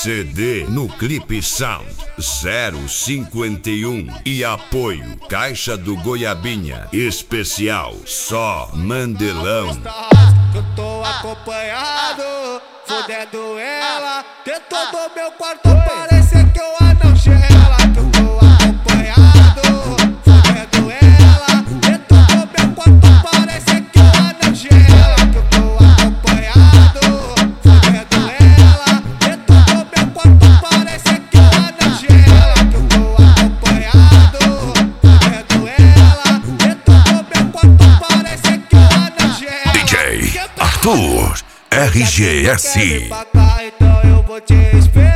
CD no Clipe Sound 051 e apoio Caixa do Goiabinha. Especial só Mandelão. Eu tô acompanhado, fudendo ela. Dentro do meu quarto parece que eu anuncio ela. Que eu tô acompanhado, fudendo ela. Dentro do meu quarto parece que eu anuncio ela. Que eu tô acompanhado, fudendo ela. Dentro do meu quarto parece que eu anuncio ela. Que eu tô acompanhado, fudendo ela. Dentro do meu quarto parece que eu anuncio ela. DJ Arthur RGS. Então eu vou te esperar.